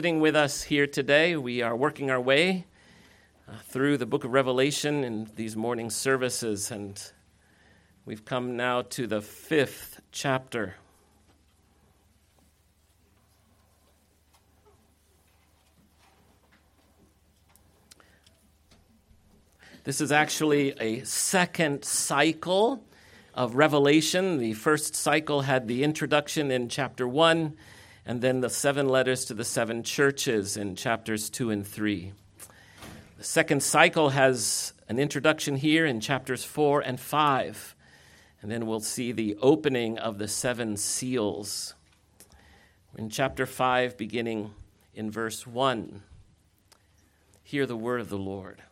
Sitting with us here today, we are working our way through the book of Revelation in these morning services, and we've come now to the 5th chapter. This is actually a second cycle of Revelation. The first cycle had the introduction in chapter 1, and then the 7 letters to the 7 churches in chapters 2 and 3. The second cycle has an introduction here in chapters 4 and 5, and then we'll see the opening of the 7 seals. In chapter 5, beginning in verse 1, hear the word of the Lord.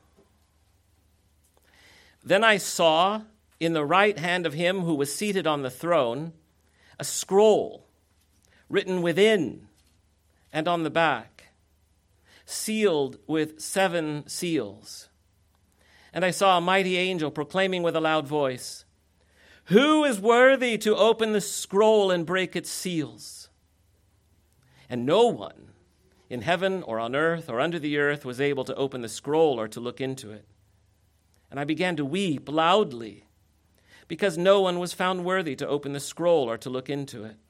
Then I saw in the right hand of him who was seated on the throne a scroll written within and on the back, sealed with 7 seals. And I saw a mighty angel proclaiming with a loud voice, "Who is worthy to open the scroll and break its seals?" And no one in heaven or on earth or under the earth was able to open the scroll or to look into it. And I began to weep loudly, because no one was found worthy to open the scroll or to look into it.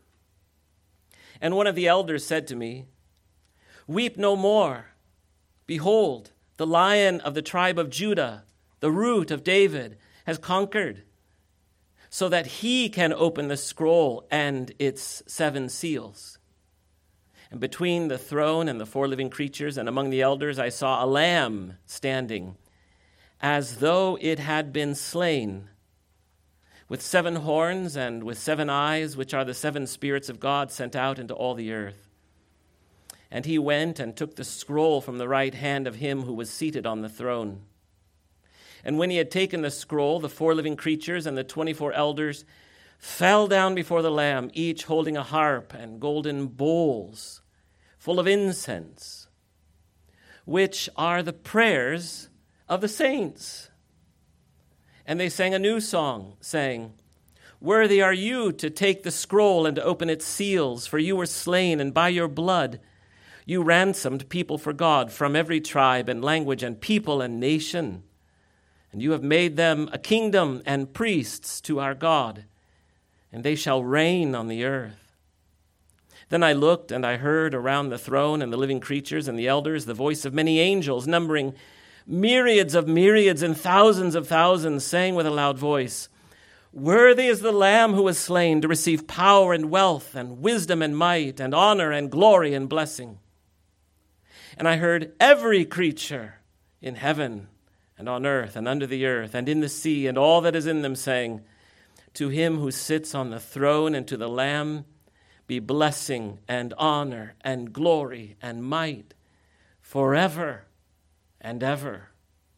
And one of the elders said to me, "Weep no more. Behold, the Lion of the tribe of Judah, the Root of David, has conquered, so that he can open the scroll and its 7 seals." And between the throne and the 4 living creatures and among the elders I saw a lamb standing, as though it had been slain, with 7 horns and with 7 eyes, which are the 7 spirits of God sent out into all the earth. And he went and took the scroll from the right hand of him who was seated on the throne. And when he had taken the scroll, the 4 living creatures and the 24 elders fell down before the Lamb, each holding a harp and golden bowls full of incense, which are the prayers of the saints. And they sang a new song, saying, "Worthy are you to take the scroll and to open its seals, for you were slain, and by your blood you ransomed people for God from every tribe and language and people and nation. And you have made them a kingdom and priests to our God, and they shall reign on the earth." Then I looked, and I heard around the throne and the living creatures and the elders the voice of many angels, numbering myriads of myriads and thousands of thousands, saying with a loud voice, "Worthy is the Lamb who was slain to receive power and wealth and wisdom and might and honor and glory and blessing." And I heard every creature in heaven and on earth and under the earth and in the sea and all that is in them saying, "To him who sits on the throne and to the Lamb be blessing and honor and glory and might forever and ever."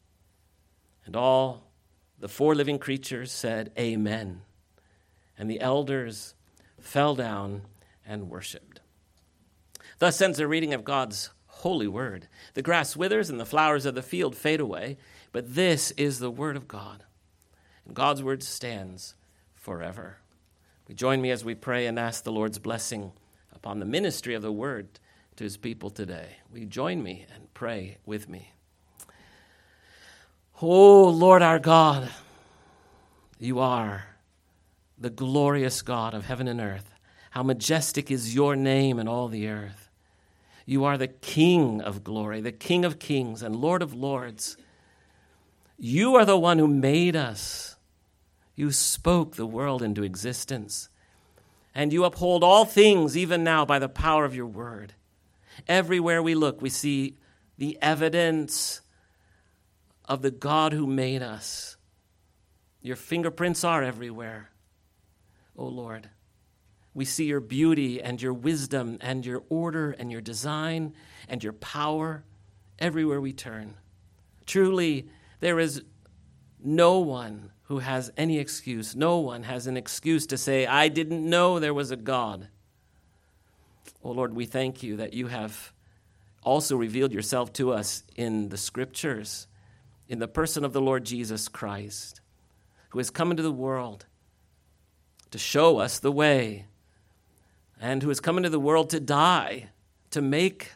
And all the 4 living creatures said, "Amen." And the elders fell down and worshipped. Thus ends the reading of God's holy word. The grass withers and the flowers of the field fade away, but this is the word of God. And God's word stands forever. Join me as we pray and ask the Lord's blessing upon the ministry of the word to his people today. Will you join me and pray with me? Oh, Lord our God, you are the glorious God of heaven and earth. How majestic is your name in all the earth. You are the King of glory, the King of kings and Lord of lords. You are the one who made us. You spoke the world into existence, and you uphold all things even now by the power of your word. Everywhere we look, we see the evidence of the God who made us. Your fingerprints are everywhere. Oh Lord, we see your beauty and your wisdom and your order and your design and your power everywhere we turn. Truly, there is no one who has any excuse. No one has an excuse to say, "I didn't know there was a God." Oh Lord, we thank you that you have also revealed yourself to us in the scriptures, in the person of the Lord Jesus Christ, who has come into the world to show us the way, and who has come into the world to die, to make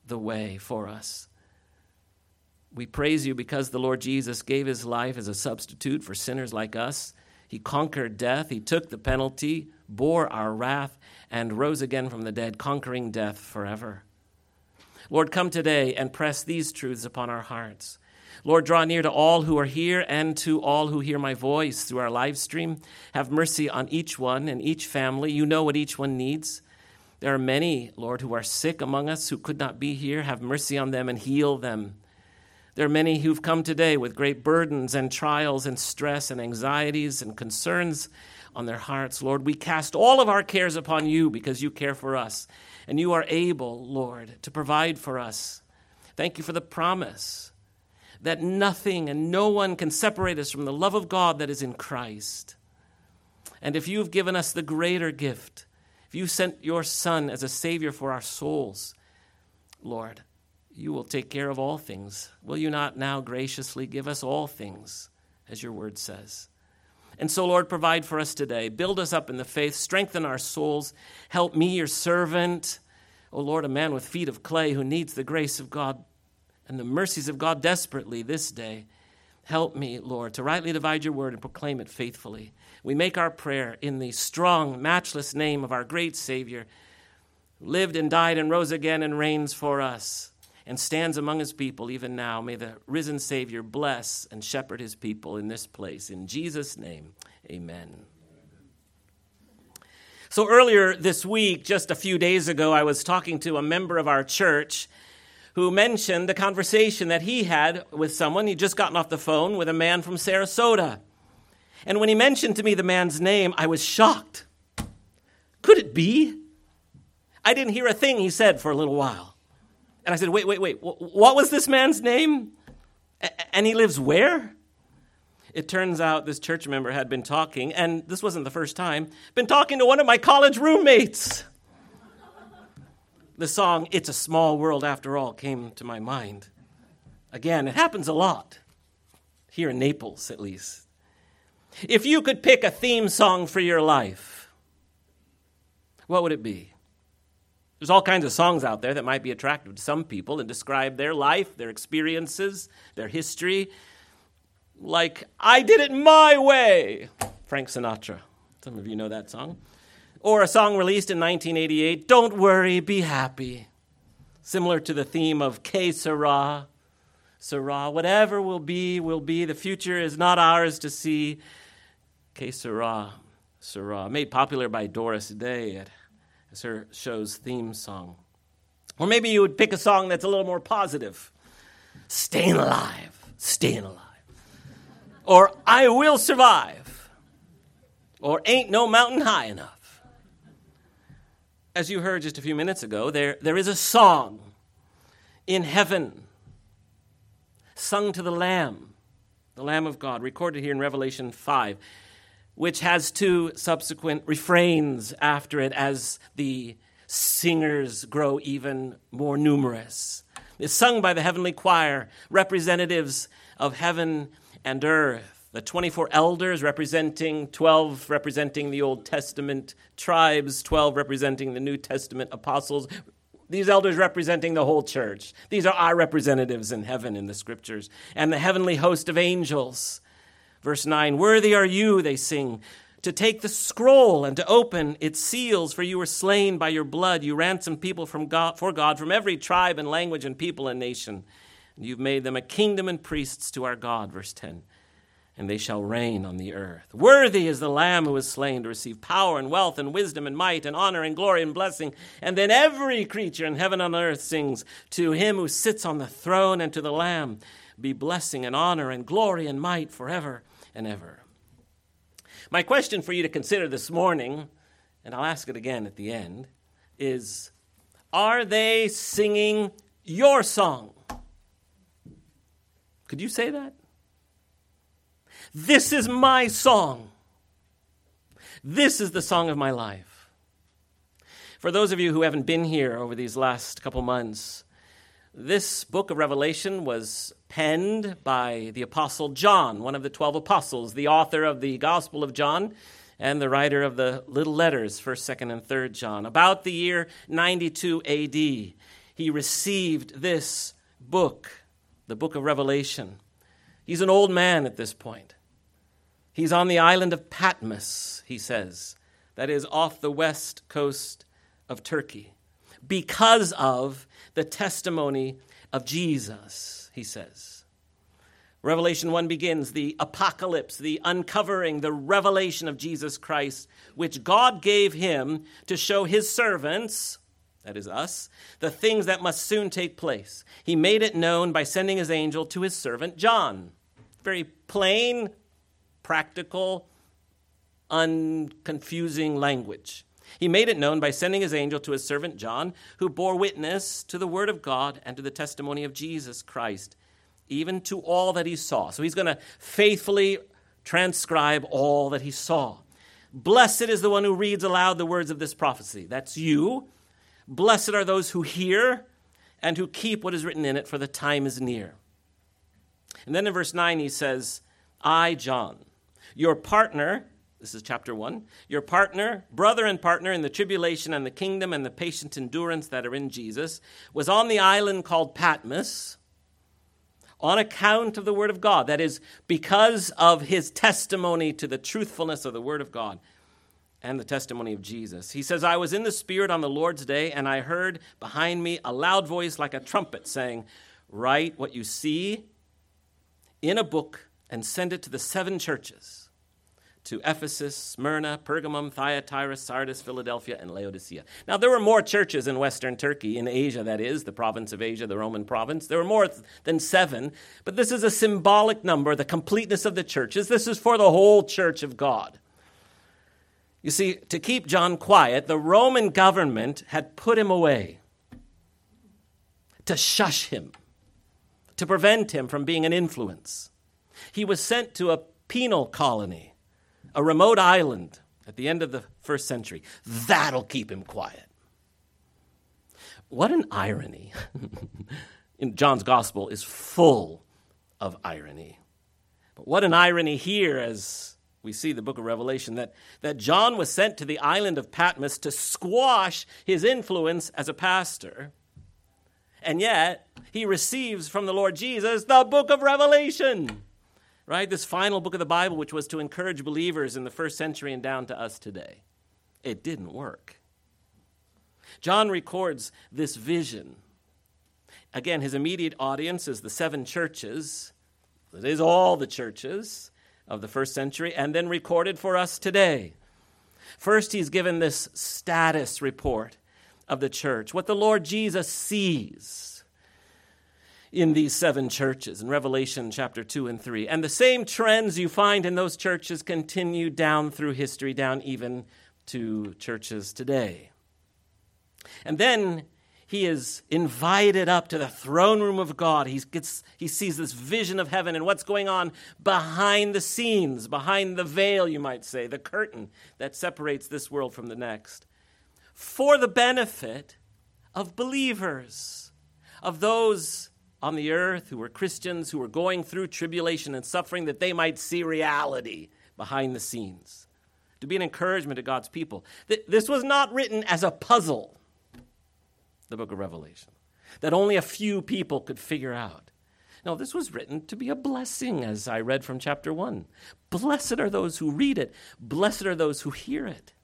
the way for us. We praise you because the Lord Jesus gave his life as a substitute for sinners like us. He conquered death. He took the penalty, bore our wrath, and rose again from the dead, conquering death forever. Lord, come today and press these truths upon our hearts. Lord, draw near to all who are here and to all who hear my voice through our live stream. Have mercy on each one and each family. You know what each one needs. There are many, Lord, who are sick among us who could not be here. Have mercy on them and heal them. There are many who've come today with great burdens and trials and stress and anxieties and concerns on their hearts. Lord, we cast all of our cares upon you because you care for us. And you are able, Lord, to provide for us. Thank you for the promise that nothing and no one can separate us from the love of God that is in Christ. And if you've given us the greater gift, if you sent your Son as a Savior for our souls, Lord, you will take care of all things. Will you not now graciously give us all things, as your word says? And so, Lord, provide for us today. Build us up in the faith. Strengthen our souls. Help me, your servant. Oh, Lord, a man with feet of clay who needs the grace of God and the mercies of God desperately this day. Help me, Lord, to rightly divide your word and proclaim it faithfully. We make our prayer in the strong, matchless name of our great Savior, who lived and died and rose again and reigns for us and stands among his people even now. May the risen Savior bless and shepherd his people in this place. In Jesus' name, amen. So earlier this week, just a few days ago, I was talking to a member of our church who mentioned the conversation that he had with someone. He'd just gotten off the phone with a man from Sarasota. And when he mentioned to me the man's name, I was shocked. Could it be? I didn't hear a thing he said for a little while. And I said, wait, what was this man's name? And he lives where? It turns out this church member had been talking, and this wasn't the first time, been talking to one of my college roommates. The song, It's a Small World After All, came to my mind. Again, it happens a lot, here in Naples at least. If you could pick a theme song for your life, what would it be? There's all kinds of songs out there that might be attractive to some people and describe their life, their experiences, their history. Like, I Did It My Way, Frank Sinatra. Some of you know that song. Or a song released in 1988, Don't Worry, Be Happy. Similar to the theme of Que Sera. Sera, whatever will be, the future is not ours to see. Que Sera, Sera. Made popular by Doris Day as her show's theme song. Or maybe you would pick a song that's a little more positive. Staying alive, staying alive. Or I Will Survive. Or Ain't No Mountain High Enough. As you heard just a few minutes ago, there is a song in heaven sung to the Lamb of God, recorded here in Revelation 5, which has two subsequent refrains after it as the singers grow even more numerous. It's sung by the heavenly choir, representatives of heaven and earth. The 24 elders representing 12 representing the Old Testament tribes, 12 representing the New Testament apostles. These elders representing the whole church. These are our representatives in heaven in the scriptures. And the heavenly host of angels. Verse 9, worthy are you, they sing, to take the scroll and to open its seals, for you were slain by your blood. You ransomed people for God from every tribe and language and people and nation. And you've made them a kingdom and priests to our God, verse 10. And they shall reign on the earth. Worthy is the Lamb who was slain to receive power and wealth and wisdom and might and honor and glory and blessing. And then every creature in heaven and on earth sings, to him who sits on the throne and to the Lamb be blessing and honor and glory and might forever and ever. My question for you to consider this morning, and I'll ask it again at the end, is, are they singing your song? Could you say that? This is my song. This is the song of my life. For those of you who haven't been here over these last couple months, this book of Revelation was penned by the Apostle John, one of the 12 apostles, the author of the Gospel of John and the writer of the little letters, 1st, 2nd, and 3rd John. About the year 92 AD, he received this book, the book of Revelation. He's an old man at this point. He's on the island of Patmos, he says. That is off the west coast of Turkey. Because of the testimony of Jesus, he says. Revelation 1 begins the apocalypse, the uncovering, the revelation of Jesus Christ, which God gave him to show his servants, that is us, the things that must soon take place. He made it known by sending his angel to his servant John. Very plain, practical, unconfusing language. He made it known by sending his angel to his servant John, who bore witness to the word of God and to the testimony of Jesus Christ, even to all that he saw. So he's going to faithfully transcribe all that he saw. Blessed is the one who reads aloud the words of this prophecy. That's you. Blessed are those who hear and who keep what is written in it, for the time is near. And then in verse 9 he says, I, John, your partner, this is chapter 1, your partner, brother and partner in the tribulation and the kingdom and the patient endurance that are in Jesus, was on the island called Patmos on account of the word of God. That is, because of his testimony to the truthfulness of the word of God and the testimony of Jesus. He says, I was in the Spirit on the Lord's day, and I heard behind me a loud voice like a trumpet saying, write what you see in a book and send it to the 7 churches, to Ephesus, Smyrna, Pergamum, Thyatira, Sardis, Philadelphia, and Laodicea. Now, there were more churches in Western Turkey, in Asia, that is, the province of Asia, the Roman province. There were more than 7, but this is a symbolic number, the completeness of the churches. This is for the whole church of God. You see, to keep John quiet, the Roman government had put him away, to shush him, to prevent him from being an influence. He was sent to a penal colony, a remote island at the end of the 1st century. That'll keep him quiet. What an irony. In John's gospel is full of irony. But what an irony here as we see the book of Revelation, that John was sent to the island of Patmos to squash his influence as a pastor. And yet, he receives from the Lord Jesus the book of Revelation. Right? This final book of the Bible, which was to encourage believers in the 1st century and down to us today. It didn't work. John records this vision. Again, his immediate audience is the 7 churches. It is all the churches of the 1st century, and then recorded for us today. First, he's given this status report of the church, what the Lord Jesus sees in these 7 churches in Revelation chapter 2 and 3. And the same trends you find in those churches continue down through history, down even to churches today. And then he is invited up to the throne room of God. He sees this vision of heaven and what's going on behind the scenes, behind the veil, you might say, the curtain that separates this world from the next, for the benefit of believers, of those on the earth who were Christians, who were going through tribulation and suffering, that they might see reality behind the scenes, to be an encouragement to God's people. This was not written as a puzzle, the book of Revelation, that only a few people could figure out. No, this was written to be a blessing, as I read from chapter 1. Blessed are those who read it. Blessed are those who hear it.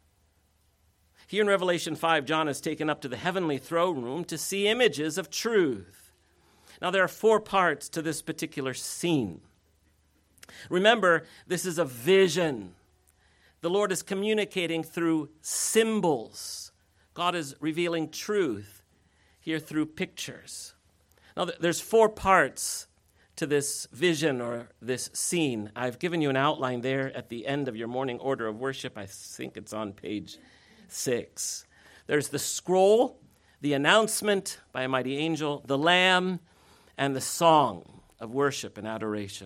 Here in Revelation 5, John is taken up to the heavenly throne room to see images of truth. Now, there are 4 parts to this particular scene. Remember, this is a vision. The Lord is communicating through symbols. God is revealing truth here through pictures. Now, there's 4 parts to this vision or this scene. I've given you an outline there at the end of your morning order of worship. I think it's on page 6. There's the scroll, the announcement by a mighty angel, the Lamb, and the song of worship and adoration.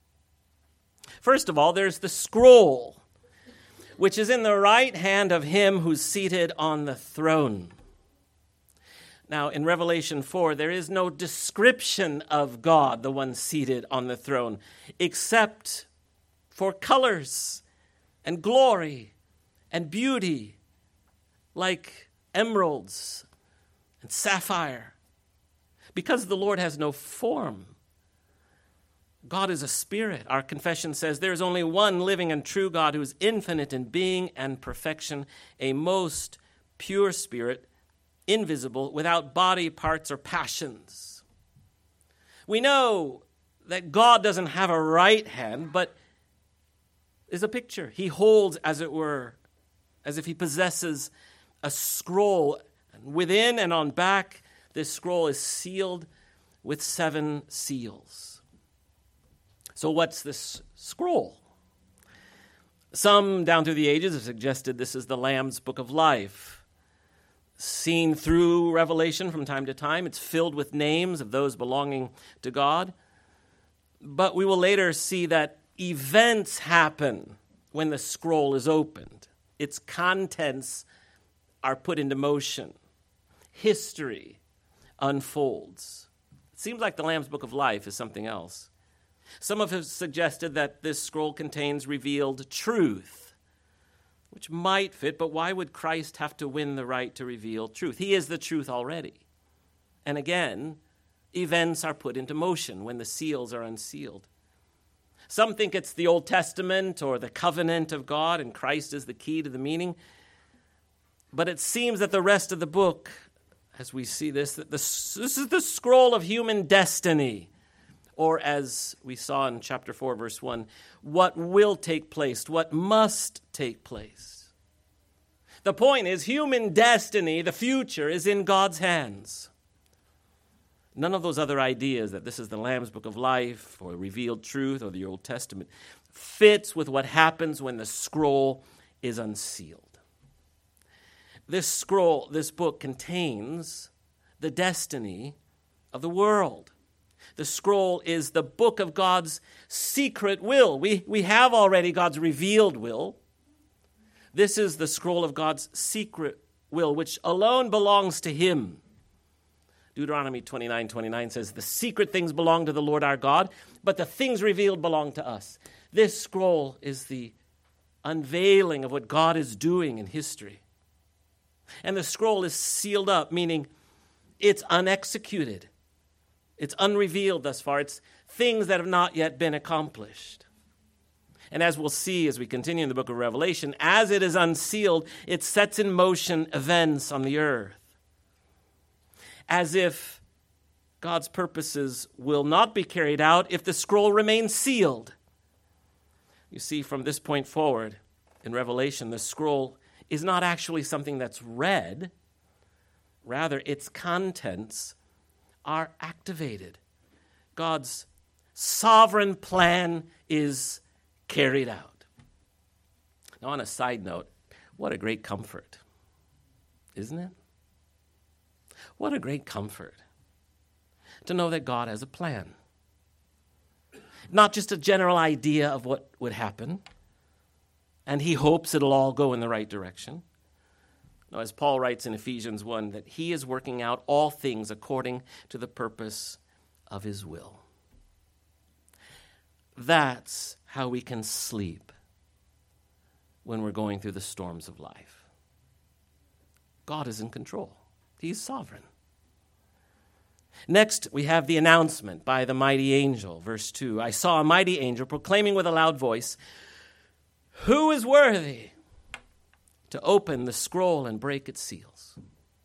First of all, there's the scroll, which is in the right hand of him who's seated on the throne. Now, in Revelation 4, there is no description of God, the one seated on the throne, except for colors and glory and beauty, like emeralds and sapphire. Because the Lord has no form. God is a spirit. Our confession says there is only one living and true God who is infinite in being and perfection, a most pure spirit, invisible, without body, parts, or passions. We know that God doesn't have a right hand, but is a picture. He holds, as it were, as if he possesses a scroll. And within and on back, this scroll is sealed with 7 seals. So what's this scroll? Some down through the ages have suggested this is the Lamb's Book of Life. Seen through Revelation from time to time, it's filled with names of those belonging to God. But we will later see that events happen when the scroll is opened. Its contents are put into motion. History unfolds. It seems like the Lamb's Book of Life is something else. Some have suggested that this scroll contains revealed truth, which might fit, but why would Christ have to win the right to reveal truth? He is the truth already. And again, events are put into motion when the seals are unsealed. Some think it's the Old Testament or the covenant of God, and Christ is the key to the meaning. But it seems that the rest of the book, as we see this, that this is the scroll of human destiny. Or as we saw in chapter 4, verse 1, what will take place, what must take place. The point is, human destiny, the future, is in God's hands. None of those other ideas that this is the Lamb's Book of Life or revealed truth or the Old Testament fits with what happens when the scroll is unsealed. This scroll, this book contains the destiny of the world. The scroll is the book of God's secret will. We have already God's revealed will. This is the scroll of God's secret will, which alone belongs to him. Deuteronomy 29:29 says, the secret things belong to the Lord our God, but the things revealed belong to us. This scroll is the unveiling of what God is doing in history. And the scroll is sealed up, meaning it's unexecuted. It's unrevealed thus far. It's things that have not yet been accomplished. And as we'll see as we continue in the book of Revelation, as it is unsealed, it sets in motion events on the earth. As if God's purposes will not be carried out if the scroll remains sealed. You see, from this point forward in Revelation, the scroll is not actually something that's read. Rather, its contents are activated. God's sovereign plan is carried out. Now, on a side note, what a great comfort, isn't it? What a great comfort to know that God has a plan. Not just a general idea of what would happen, and he hopes it'll all go in the right direction. No, as Paul writes in Ephesians 1, that he is working out all things according to the purpose of his will. That's how we can sleep when we're going through the storms of life. God is in control. He's sovereign. Next, we have the announcement by the mighty angel. Verse 2, I saw a mighty angel proclaiming with a loud voice, who is worthy to open the scroll and break its seals?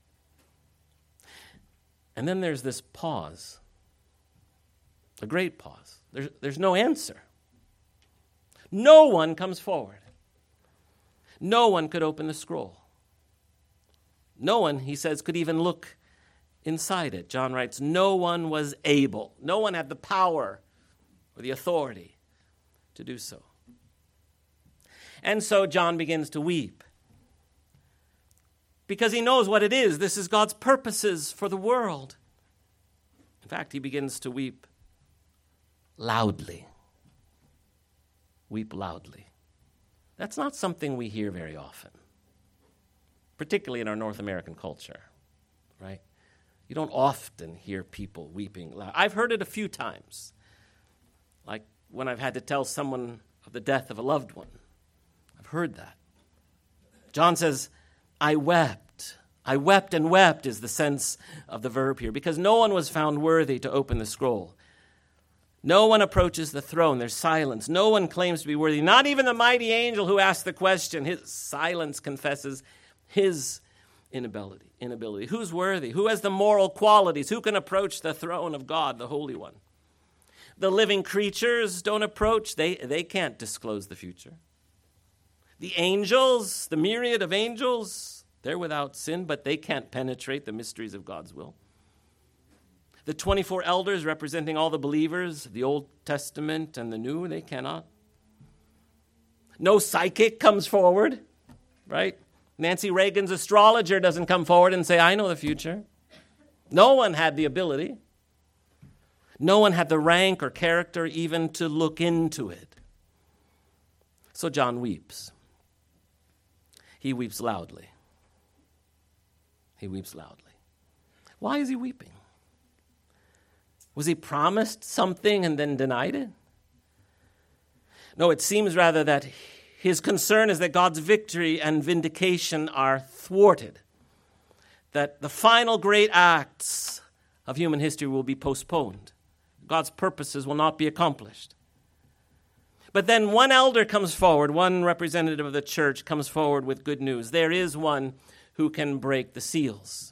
And then there's this pause, a great pause. There's no answer. No one comes forward. No one could open the scroll. No one, he says, could even look inside it. John writes, no one was able. No one had the power or the authority to do so. And so John begins to weep because he knows what it is. This is God's purposes for the world. In fact, he begins to weep loudly. Weep loudly. That's not something we hear very often, particularly in our North American culture, right? You don't often hear people weeping loud. I've heard it a few times, like when I've had to tell someone of the death of a loved one. I've heard that. John says, I wept I wept and wept is the sense of the verb here, because no one was found worthy to open the scroll. No one approaches the throne. There's silence. No one claims to be worthy. Not even the mighty angel who asked the question. His silence confesses his inability. Who's worthy? Who has the moral qualities? Who can approach the throne of God, the Holy One? The living creatures don't approach. They can't disclose the future. The angels, the myriad of angels, they're without sin, but they can't penetrate the mysteries of God's will. The 24 elders representing all the believers, the Old Testament and the New, they cannot. No psychic comes forward, right? Nancy Reagan's astrologer doesn't come forward and say, I know the future. No one had the ability. No one had the rank or character even to look into it. So John weeps. He weeps loudly. He weeps loudly. Why is he weeping? Was he promised something and then denied it? No, it seems rather that his concern is that God's victory and vindication are thwarted, that the final great acts of human history will be postponed. God's purposes will not be accomplished. But then one elder comes forward, one representative of the church comes forward with good news. There is one who can break the seals,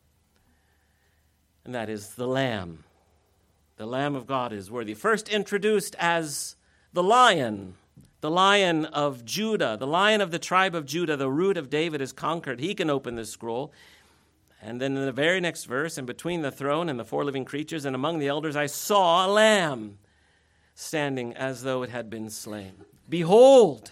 and that is the Lamb. The Lamb of God is worthy. First introduced as the Lion of Judah, the Lion of the tribe of Judah, the root of David is conquered. He can open this scroll. And then in the very next verse, and between the throne and the four living creatures and among the elders, I saw a lamb standing as though it had been slain. Behold,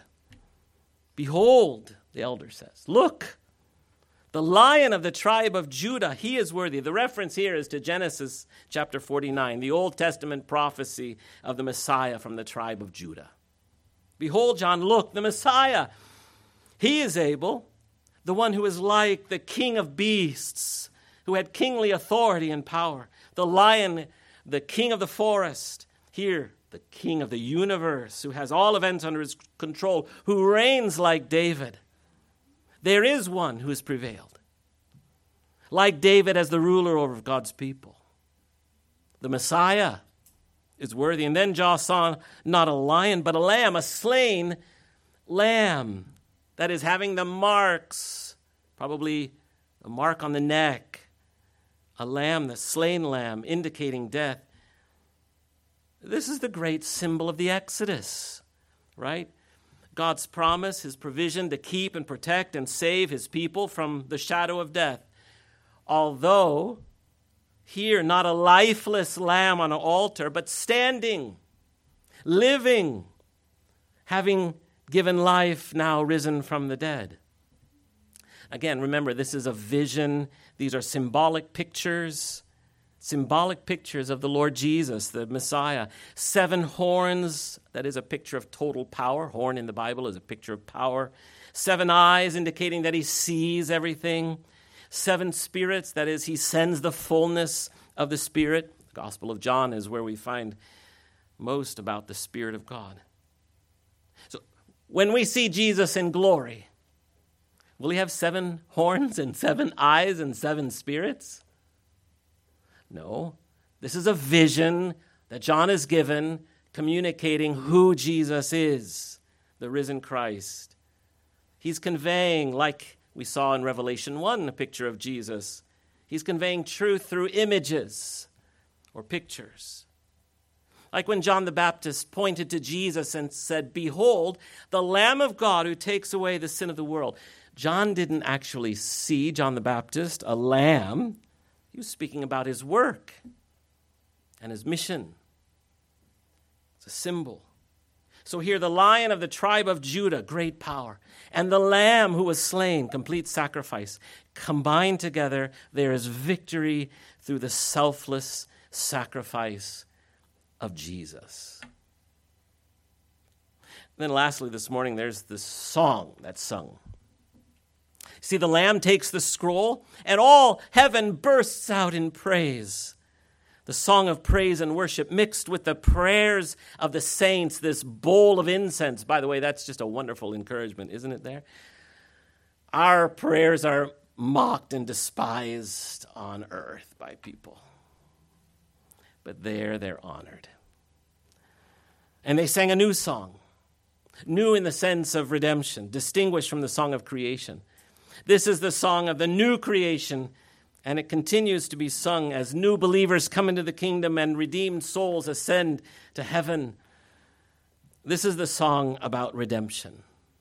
the elder says, look, the Lion of the tribe of Judah, he is worthy. The reference here is to Genesis chapter 49, the Old Testament prophecy of the Messiah from the tribe of Judah. Behold, John, look, the Messiah, he is able, the one who is like the king of beasts, who had kingly authority and power. The lion, the king of the forest, here, the king of the universe, who has all events under his control, who reigns like David. There is one who has prevailed, like David as the ruler over God's people. The Messiah is worthy. And then John saw not a lion, but a lamb, a slain lamb, that is having the marks, probably a mark on the neck, a lamb, the slain lamb, indicating death. This is the great symbol of the Exodus, right? God's promise, his provision to keep and protect and save his people from the shadow of death. Although here, not a lifeless lamb on an altar, but standing, living, having given life, now risen from the dead. Again, remember, this is a vision. These are symbolic pictures of the Lord Jesus, the Messiah. 7 horns, that is a picture of total power. Horn in the Bible is a picture of power. 7 eyes, indicating that he sees everything. 7 spirits, that is, he sends the fullness of the Spirit. The Gospel of John is where we find most about the Spirit of God. So when we see Jesus in glory, will he have 7 horns and 7 eyes and 7 spirits? No. This is a vision that John is given, communicating who Jesus is, the risen Christ. He's conveying, like we saw in Revelation 1, a picture of Jesus. He's conveying truth through images or pictures. Like when John the Baptist pointed to Jesus and said, behold, the Lamb of God who takes away the sin of the world. John didn't actually see, John the Baptist, a lamb. He was speaking about his work and his mission. It's a symbol. So here, the Lion of the tribe of Judah, great power, and the Lamb who was slain, complete sacrifice. Combined together, there is victory through the selfless sacrifice of Jesus. Then lastly, this morning, there's this song that's sung. See, the Lamb takes the scroll, and all heaven bursts out in praise. The song of praise and worship mixed with the prayers of the saints, this bowl of incense. By the way, that's just a wonderful encouragement, isn't it there? Our prayers are mocked and despised on earth by people. But there they're honored. And they sang a new song, new in the sense of redemption, distinguished from the song of creation. This is the song of the new creation, and it continues to be sung as new believers come into the kingdom and redeemed souls ascend to heaven. This is the song about redemption.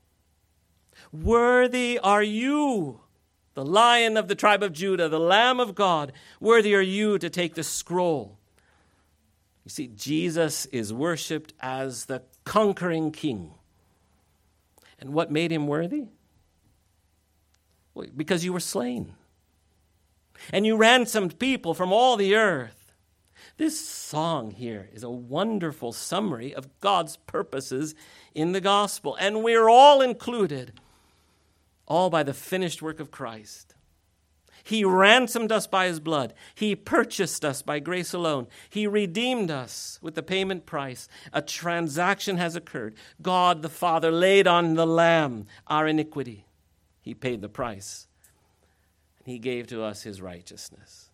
Worthy are you, the Lion of the tribe of Judah, the Lamb of God. Worthy are you to take the scroll. You see, Jesus is worshipped as the conquering king. And what made him worthy? Well, because you were slain. And you ransomed people from all the earth. This song here is a wonderful summary of God's purposes in the gospel. And we're all included, all by the finished work of Christ. He ransomed us by his blood. He purchased us by grace alone. He redeemed us with the payment price. A transaction has occurred. God the Father laid on the Lamb our iniquity. He paid the price. He gave to us his righteousness.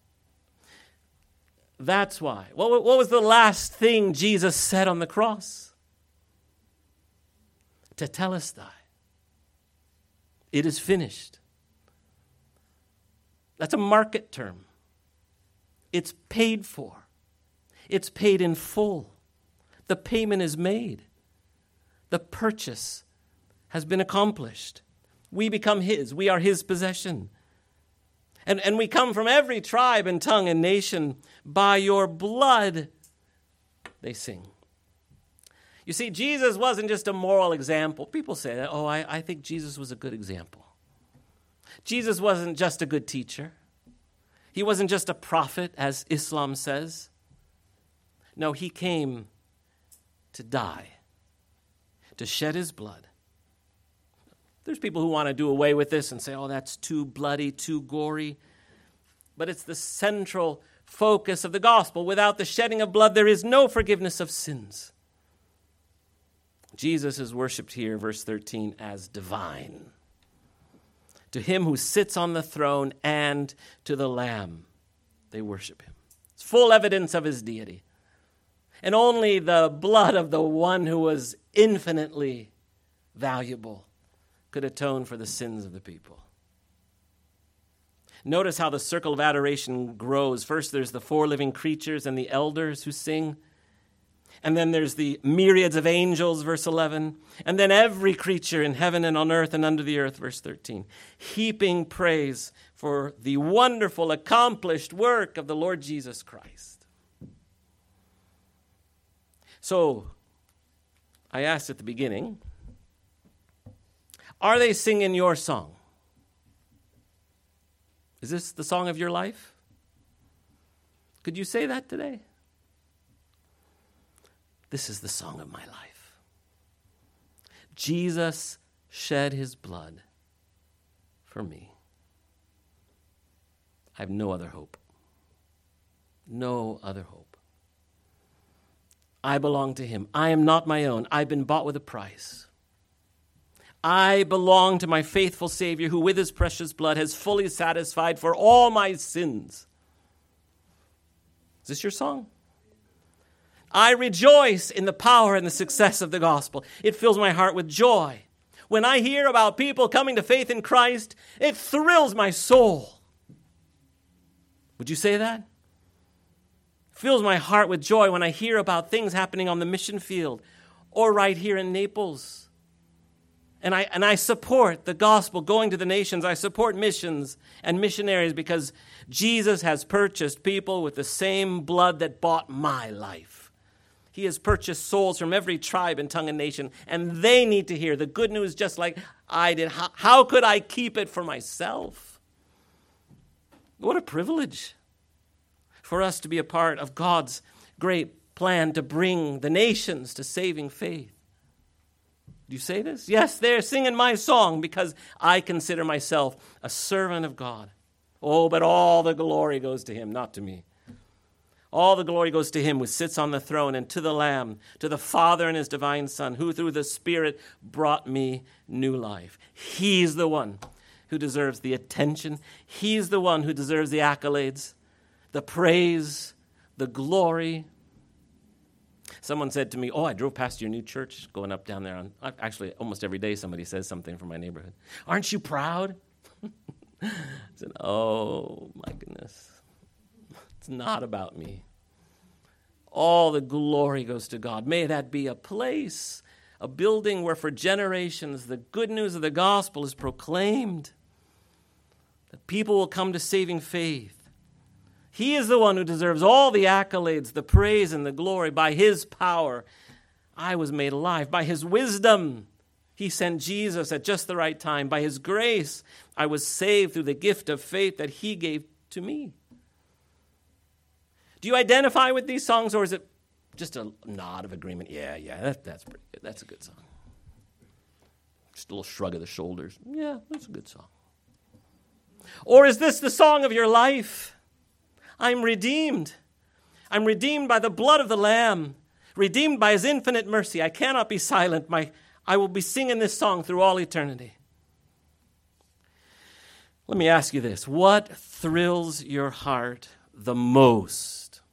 That's why. What was the last thing Jesus said on the cross? Tetelestai. It is finished. That's a market term. It's paid for. It's paid in full. The payment is made. The purchase has been accomplished. We become his. We are his possession. And we come from every tribe and tongue and nation. By your blood, they sing. You see, Jesus wasn't just a moral example. People say that, I think Jesus was a good example. Jesus wasn't just a good teacher. He wasn't just a prophet, as Islam says. No, he came to die, to shed his blood. There's people who want to do away with this and say, that's too bloody, too gory. But it's the central focus of the gospel. Without the shedding of blood, there is no forgiveness of sins. Jesus is worshipped here, verse 13, as divine. To him who sits on the throne and to the Lamb, they worship him. It's full evidence of his deity. And only the blood of the one who was infinitely valuable could atone for the sins of the people. Notice how the circle of adoration grows. First, there's the four living creatures and the elders who sing. And then there's the myriads of angels, verse 11. And then every creature in heaven and on earth and under the earth, verse 13. Heaping praise for the wonderful, accomplished work of the Lord Jesus Christ. So, I asked at the beginning, are they singing your song? Is this the song of your life? Could you say that today? This is the song of my life. Jesus shed his blood for me. I have no other hope. No other hope. I belong to him. I am not my own. I've been bought with a price. I belong to my faithful Savior who with his precious blood has fully satisfied for all my sins. Is this your song? I rejoice in the power and the success of the gospel. It fills my heart with joy. When I hear about people coming to faith in Christ, it thrills my soul. Would you say that? It fills my heart with joy when I hear about things happening on the mission field or right here in Naples. And I support the gospel going to the nations. I support missions and missionaries because Jesus has purchased people with the same blood that bought my life. He has purchased souls from every tribe and tongue and nation, and they need to hear the good news just like I did. How could I keep it for myself? What a privilege for us to be a part of God's great plan to bring the nations to saving faith. Do you say this? Yes, they're singing my song because I consider myself a servant of God. Oh, but all the glory goes to him, not to me. All the glory goes to him who sits on the throne and to the Lamb, to the Father and his divine Son, who through the Spirit brought me new life. He's the one who deserves the attention. He's the one who deserves the accolades, the praise, the glory. Someone said to me, I drove past your new church going up down there. Actually, almost every day somebody says something from my neighborhood. Aren't you proud? I said, oh, my goodness. It's not about me. All the glory goes to God. May that be a place, a building where for generations the good news of the gospel is proclaimed, that people will come to saving faith. He is the one who deserves all the accolades, the praise, and the glory. By his power, I was made alive. By his wisdom, he sent Jesus at just the right time. By his grace, I was saved through the gift of faith that he gave to me. Do you identify with these songs, or is it just a nod of agreement? Yeah, that's pretty good. That's a good song. Just a little shrug of the shoulders. Yeah, that's a good song. Or is this the song of your life? I'm redeemed. I'm redeemed by the blood of the Lamb, redeemed by his infinite mercy. I cannot be silent. I will be singing this song through all eternity. Let me ask you this. What thrills your heart the most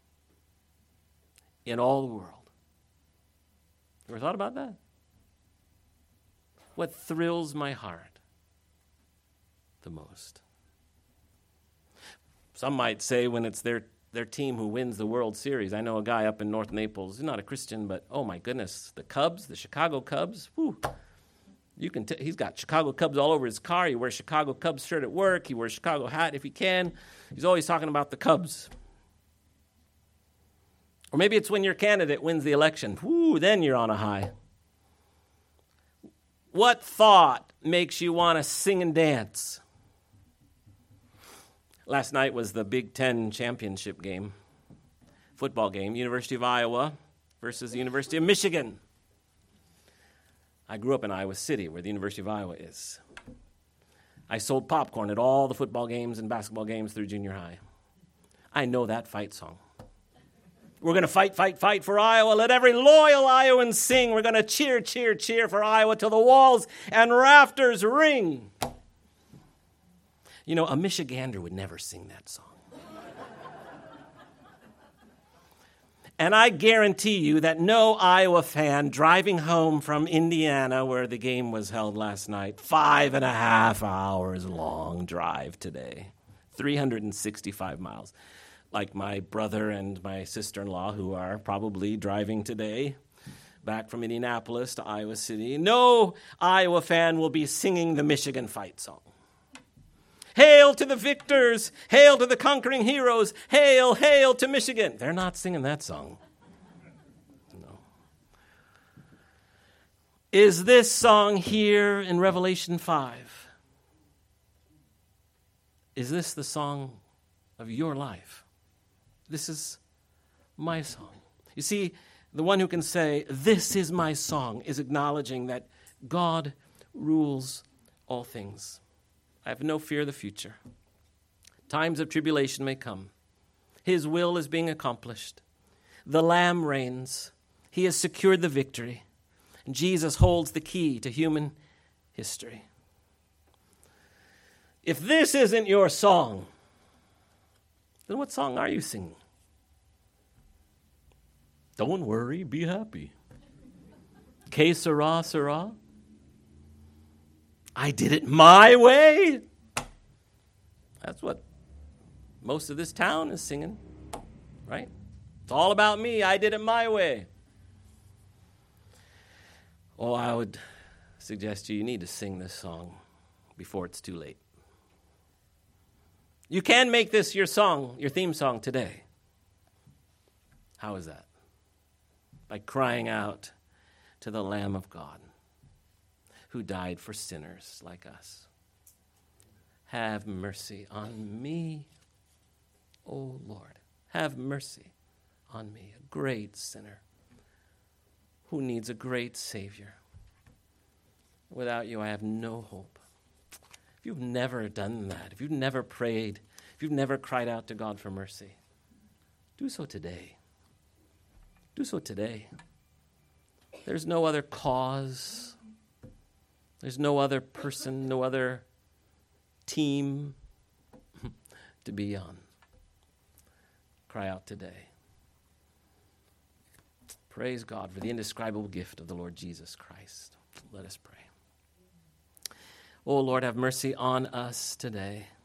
in all the world? You ever thought about that? What thrills my heart the most? Some might say when it's their team who wins the World Series. I know a guy up in North Naples. He's not a Christian, but oh my goodness, the Cubs, the Chicago Cubs. Whew. You can he's got Chicago Cubs all over his car. He wears Chicago Cubs shirt at work. He wears Chicago hat if he can. He's always talking about the Cubs. Or maybe it's when your candidate wins the election. Whoo, then you're on a high. What thought makes you want to sing and dance? Last night was the Big Ten championship game, football game, University of Iowa versus the University of Michigan. I grew up in Iowa City, where the University of Iowa is. I sold popcorn at all the football games and basketball games through junior high. I know that fight song. We're going to fight, fight, fight for Iowa. Let every loyal Iowan sing. We're going to cheer, cheer, cheer for Iowa till the walls and rafters ring. You know, a Michigander would never sing that song. And I guarantee you that no Iowa fan driving home from Indiana, where the game was held last night, 5.5 hours long drive today, 365 miles, like my brother and my sister-in-law who are probably driving today back from Indianapolis to Iowa City. No Iowa fan will be singing the Michigan fight song. Hail to the victors! Hail to the conquering heroes! Hail, hail to Michigan! They're not singing that song. No. Is this song here in Revelation 5? Is this the song of your life? This is my song. You see, the one who can say, this is my song, is acknowledging that God rules all things. I have no fear of the future. Times of tribulation may come. His will is being accomplished. The Lamb reigns. He has secured the victory. And Jesus holds the key to human history. If this isn't your song, then what song are you singing? Don't worry, be happy. Que sera, sera. I did it my way. That's what most of this town is singing, right? It's all about me. I did it my way. Well, I would suggest you need to sing this song before it's too late. You can make this your song, your theme song today. How is that? By crying out to the Lamb of God, who died for sinners like us. Have mercy on me, O Lord. Have mercy on me, a great sinner who needs a great Savior. Without you, I have no hope. If you've never done that, if you've never prayed, if you've never cried out to God for mercy, do so today. Do so today. There's no other cause. There's no other person, no other team to be on. Cry out today. Praise God for the indescribable gift of the Lord Jesus Christ. Let us pray. Oh, Lord, have mercy on us today.